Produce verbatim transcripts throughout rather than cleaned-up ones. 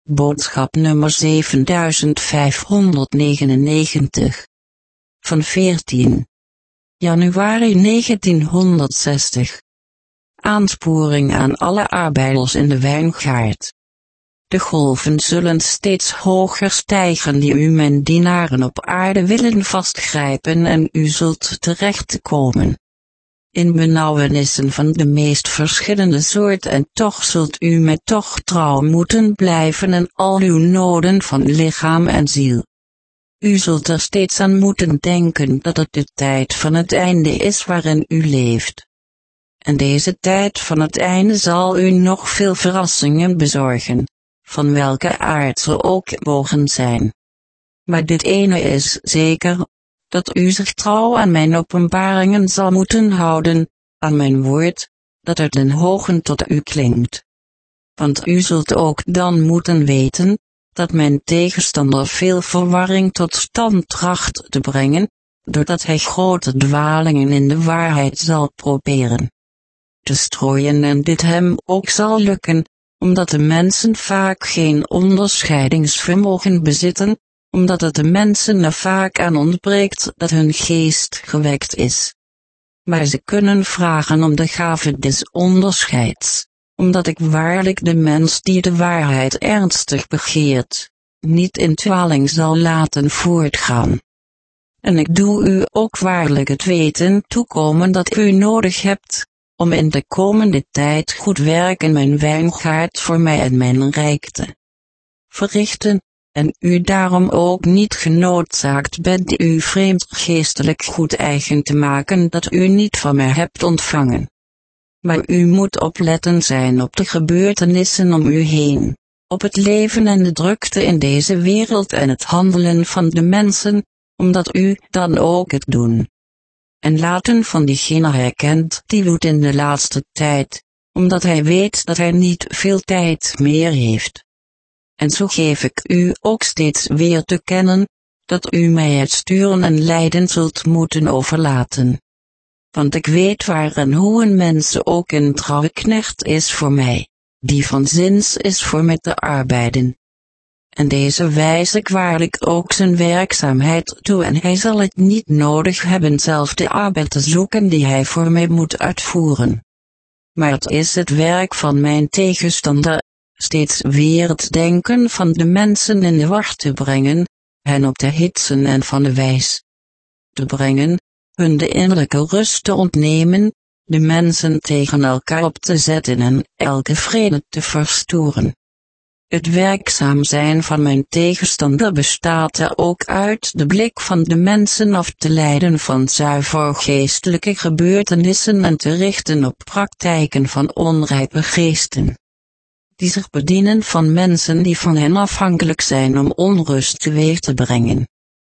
Boodschap nummer zevenduizendvijfhonderdnegenennegentig. Van veertien januari negentienhonderdzestig. Aansporing aan alle arbeiders in de wijngaard. De golven zullen steeds hoger stijgen die u mijn dienaren op aarde willen vastgrijpen en u zult terechtkomen in benauwenissen van de meest verschillende soort en toch zult u mij toch trouw moeten blijven en al uw noden van lichaam en ziel. U zult er steeds aan moeten denken dat het de tijd van het einde is waarin u leeft. En deze tijd van het einde zal u nog veel verrassingen bezorgen, van welke aard ze ook mogen zijn. Maar dit ene is zeker, dat u zich trouw aan mijn openbaringen zal moeten houden, aan mijn woord, dat uit den hogen tot u klinkt. Want u zult ook dan moeten weten, dat mijn tegenstander veel verwarring tot stand tracht te brengen, doordat hij grote dwalingen in de waarheid zal proberen te strooien en dit hem ook zal lukken, omdat de mensen vaak geen onderscheidingsvermogen bezitten, omdat het de mensen er vaak aan ontbreekt dat hun geest gewekt is. Maar ze kunnen vragen om de gave des onderscheids, omdat ik waarlijk de mens die de waarheid ernstig begeert, niet in dwaling zal laten voortgaan. En ik doe u ook waarlijk het weten toekomen dat u nodig hebt, om in de komende tijd goed werk in mijn wijngaard voor mij en mijn rijk te verrichten, en u daarom ook niet genoodzaakt bent u vreemd geestelijk goed eigen te maken dat u niet van mij hebt ontvangen. Maar u moet opletten zijn op de gebeurtenissen om u heen, op het leven en de drukte in deze wereld en het handelen van de mensen, omdat u dan ook het doen en laten van diegene herkent die doet in de laatste tijd, omdat hij weet dat hij niet veel tijd meer heeft. En zo geef ik u ook steeds weer te kennen, dat u mij het sturen en leiden zult moeten overlaten. Want ik weet waar en hoe een mens ook een trouwe knecht is voor mij, die van zins is voor mij te arbeiden. En deze wijs ik waarlijk ook zijn werkzaamheid toe en hij zal het niet nodig hebben zelf de arbeid te zoeken die hij voor mij moet uitvoeren. Maar het is het werk van mijn tegenstander, steeds weer het denken van de mensen in de war te brengen, hen op te hitsen en van de wijs te brengen, hun de innerlijke rust te ontnemen, de mensen tegen elkaar op te zetten en elke vrede te verstoren. Het werkzaam zijn van mijn tegenstander bestaat er ook uit de blik van de mensen af te leiden van zuiver geestelijke gebeurtenissen en te richten op praktijken van onrijpe geesten, die zich bedienen van mensen die van hen afhankelijk zijn om onrust teweeg te brengen.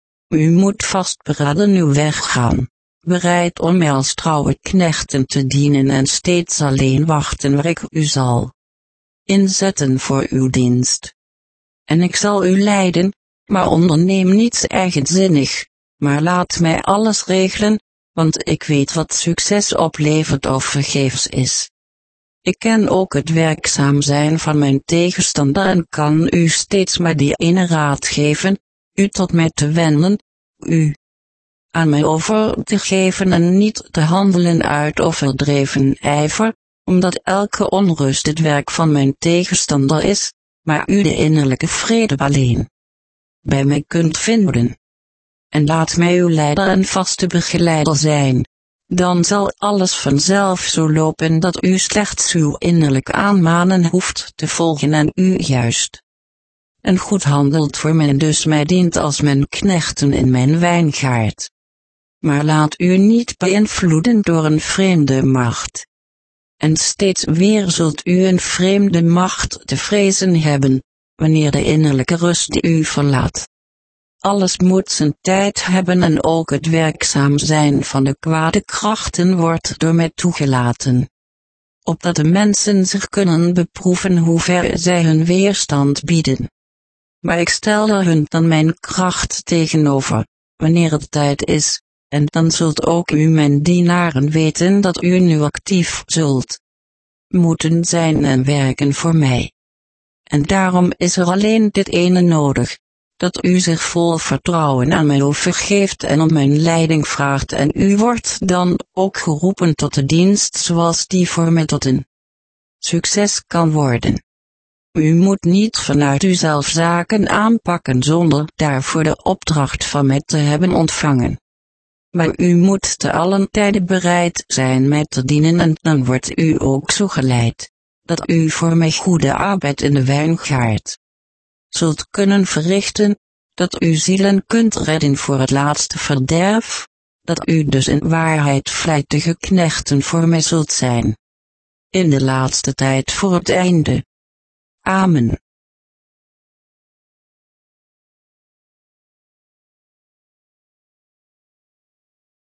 U moet vastberaden uw weg gaan, bereid om mij als trouwe knechten te dienen en steeds alleen wachten waar ik u zal inzetten voor uw dienst. En ik zal u leiden, maar onderneem niets eigenzinnig, maar laat mij alles regelen, want ik weet wat succes oplevert of vergeefs is. Ik ken ook het werkzaam zijn van mijn tegenstander en kan u steeds maar die ene raad geven, u tot mij te wenden, u aan mij over te geven en niet te handelen uit overdreven ijver, omdat elke onrust het werk van mijn tegenstander is, maar u de innerlijke vrede alleen bij mij kunt vinden. En laat mij uw leider en vaste begeleider zijn, dan zal alles vanzelf zo lopen dat u slechts uw innerlijk aanmanen hoeft te volgen en u juist en goed handelt voor mij en dus mij dient als mijn knechten in mijn wijngaard. Maar laat u niet beïnvloeden door een vreemde macht. En steeds weer zult u een vreemde macht te vrezen hebben, wanneer de innerlijke rust u verlaat. Alles moet zijn tijd hebben en ook het werkzaam zijn van de kwade krachten wordt door mij toegelaten, opdat de mensen zich kunnen beproeven hoe ver zij hun weerstand bieden. Maar ik stel er hun dan mijn kracht tegenover, wanneer het tijd is, en dan zult ook u mijn dienaren weten dat u nu actief zult moeten zijn en werken voor mij. En daarom is er alleen dit ene nodig, dat u zich vol vertrouwen aan mij overgeeft en om mijn leiding vraagt en u wordt dan ook geroepen tot de dienst zoals die voor mij tot een succes kan worden. U moet niet vanuit uzelf zaken aanpakken zonder daarvoor de opdracht van mij te hebben ontvangen. Maar u moet te allen tijde bereid zijn mij te dienen en dan wordt u ook zo geleid, dat u voor mij goede arbeid in de wijngaard zult kunnen verrichten, dat u zielen kunt redden voor het laatste verderf, dat u dus in waarheid vlijtige knechten voor mij zult zijn. In de laatste tijd voor het einde. Amen.